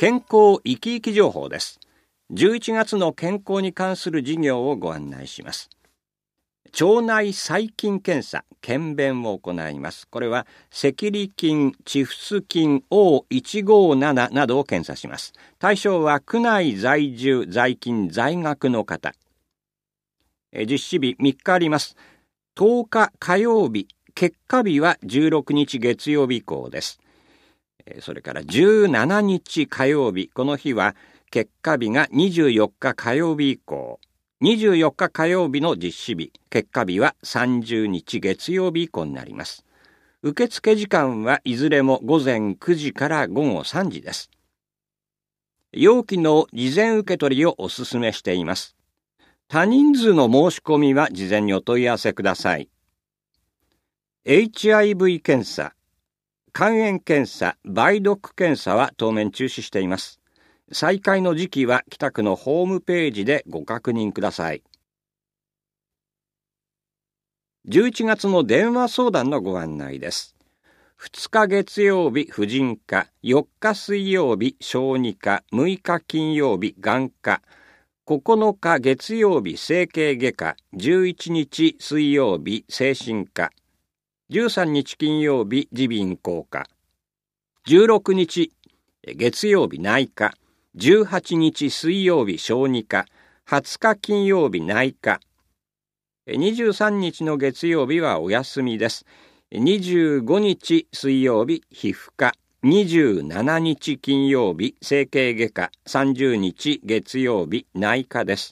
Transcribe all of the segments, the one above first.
健康生き生き情報です。11月の健康に関する事業をご案内します。腸内細菌検査、検便を行います。これは赤痢菌、チフス菌 O157 などを検査します。対象は区内在住、在勤、在学の方。実施日3日あります。10日火曜日、結果日は16日月曜日以降です。それから17日火曜日、この日は結果日が24日火曜日以降。24日火曜日の実施日、結果日は30日月曜日以降になります。受付時間はいずれも午前9時から午後3時です。要期の事前受け取りをお勧めしています。多人数の申し込みは事前にお問い合わせください。HIV 検査、肝炎検査、梅毒検査は当面中止しています。再開の時期は北区のホームページでご確認ください。11月の電話相談のご案内です。2日月曜日婦人科、4日水曜日小児科、6日金曜日眼科、9日月曜日整形外科、11日水曜日精神科、13日金曜日耳鼻咽喉科、16日月曜日内科、18日水曜日小児科、20日金曜日内科、23日の月曜日はお休みです。25日水曜日皮膚科、27日金曜日整形外科、30日月曜日内科です。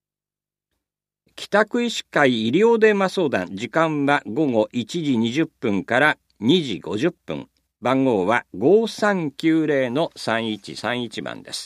北区医師会医療電話相談、時間は午後1時20分から2時50分。番号は 5390-3131 番です。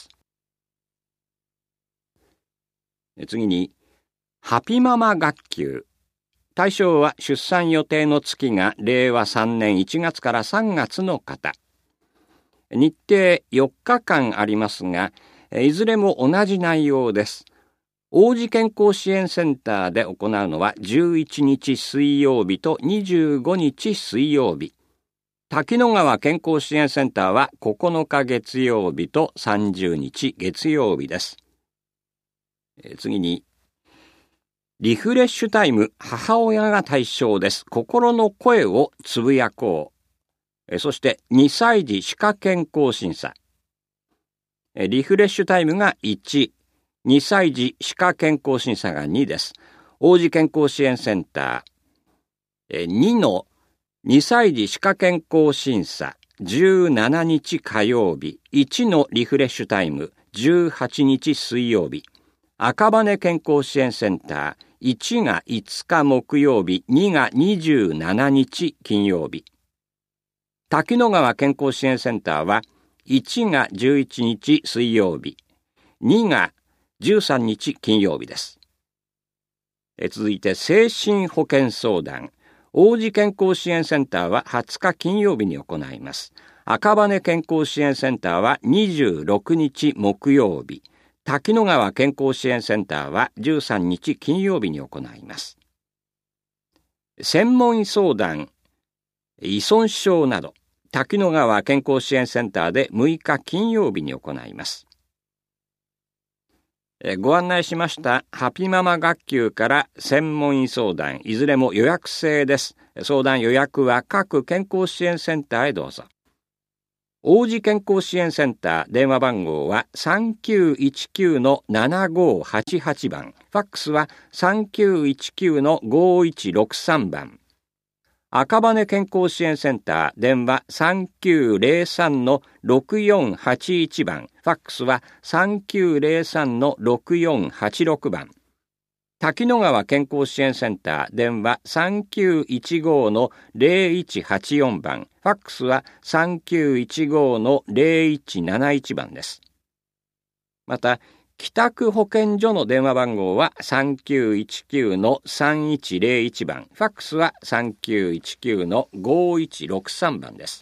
次に、ハピママ学級。対象は出産予定の月が令和3年1月から3月の方。日程4日間ありますが、いずれも同じ内容です。王子健康支援センターで行うのは11日水曜日と25日水曜日。滝野川健康支援センターは9日月曜日と30日月曜日です。次に、リフレッシュタイム、母親が対象です。心の声をつぶやこう。そして2歳児歯科健康審査。リフレッシュタイムが1、2歳児歯科健康審査が2です。王子健康支援センター。2の2歳児歯科健康審査、17日火曜日、1のリフレッシュタイム、18日水曜日。赤羽健康支援センター、1が5日木曜日、2が27日金曜日。滝野川健康支援センターは、1が11日水曜日、2が13日金曜日です。続いて、精神保健相談。王子健康支援センターは20日金曜日に行います。赤羽健康支援センターは26日木曜日。滝野川健康支援センターは13日金曜日に行います。専門医相談、依存症など、滝野川健康支援センターで6日金曜日に行います。ご案内しましたハピママ学級から専門医相談、いずれも予約制です。相談予約は各健康支援センターへどうぞ。王子健康支援センター、電話番号は 3919-7588 番。ファックスは 3919-5163 番。赤羽健康支援センター、電話 3903-6481 番。ファックスは 3903-6486 番。滝野川健康支援センター、電話 3915-0184 番。ファックスは 3915-0171 番です。また、北区保健所の電話番号は 3919-3101 番。ファックスは 3919-5163 番です。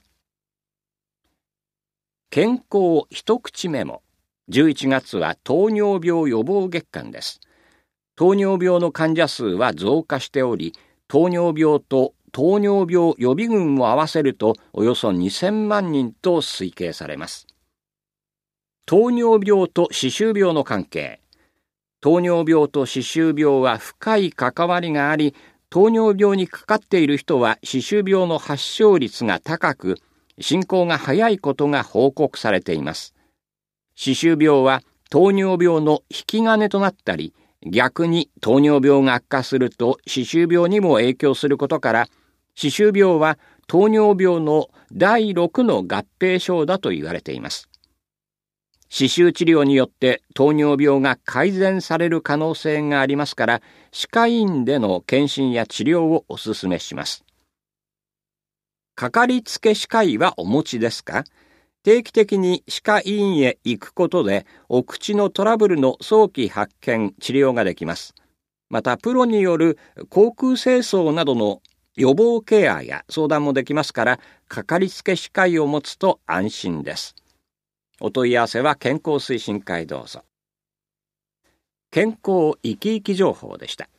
健康一口メモ。11月は糖尿病予防月間です。糖尿病の患者数は増加しており、糖尿病と糖尿病予備軍を合わせるとおよそ2000万人と推計されます。 糖尿病と歯周病の関係。糖尿病と歯周病は深い関わりがあり、糖尿病にかかっている人は歯周病の発症率が高く、進行が早いことが報告されています。歯周病は糖尿病の引き金となったり、逆に糖尿病が悪化すると歯周病にも影響することから、歯周病は糖尿病の第6の合併症だと言われています。歯周治療によって糖尿病が改善される可能性がありますから、歯科医院での検診や治療をお勧めします。かかりつけ歯科医はお持ちですか？定期的に歯科医院へ行くことで、お口のトラブルの早期発見・治療ができます。また、プロによる口腔清掃などの予防ケアや相談もできますから、かかりつけ歯科医を持つと安心です。お問い合わせは健康推進会どうぞ。健康生き生き情報でした。